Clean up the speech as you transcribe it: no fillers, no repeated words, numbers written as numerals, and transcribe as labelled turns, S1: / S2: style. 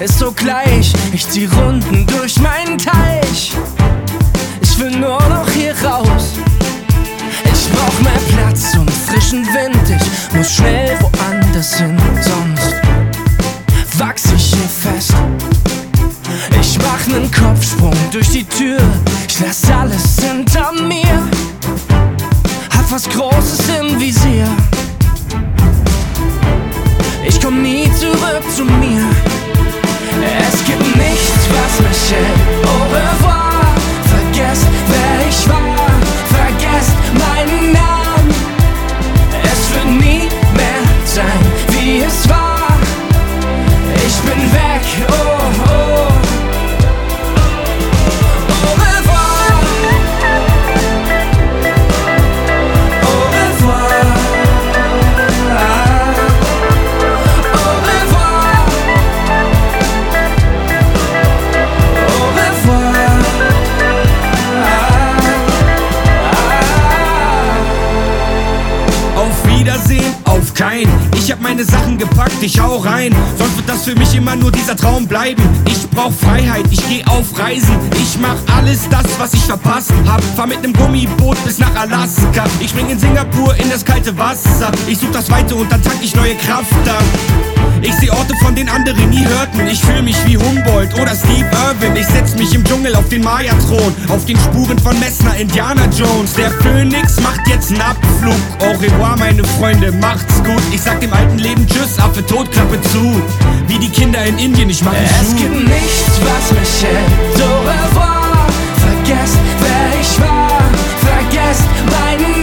S1: ist so gleich. Ich zieh Runden durch meinen Teich. Ich will nur noch hier raus. Ich brauch mehr Platz und frischen Wind. Ich muss schnell woanders hin, sonst wachs ich hier fest. Ich mach nen Kopfsprung durch die Tür. Ich lass alles hinter mir. Hab was Großes im Visier. Ich komm nie zurück zu mir. Es gibt nichts, was mich hält. Au revoir. Vergesst, wer ich war. Vergesst meinen Namen. Es wird nie mehr sein, wie es war. Ich bin weg, oh, oh. Au revoir. Au revoir. Au revoir. Au revoir.
S2: Auf Wiedersehen, auf kein. Ich hab meine Sachen gepackt, ich hau rein. Sonst wird das für mich immer nur dieser Traum bleiben. Ich brauch Freiheit, ich geh auf Reisen. Ich mach alles das, was ich verpasst hab. Fahr mit nem Gummiboot bis nach Alaska. Ich spring in Singapur in das kalte Wasser. Ich such das Weite und dann tank ich neue Kraft ab. Ich seh Orte, von denen andere nie hörten. Ich fühl mich wie Humboldt oder Steve Irwin. Ich setz mich im Dschungel auf den Maya-Thron. Auf den Spuren von Messner, Indiana Jones. Der Phönix macht jetzt nen Abflug. Au revoir, meine Freunde, macht's gut. Ich sag dem alten Leben Tschüss, Affe tot, Klappe zu. Wie die Kinder in Indien, ich mach
S1: Es
S2: Schuh.
S1: gibt nichts, was mich hält. Au revoir. Vergesst, wer ich war. Vergesst meinen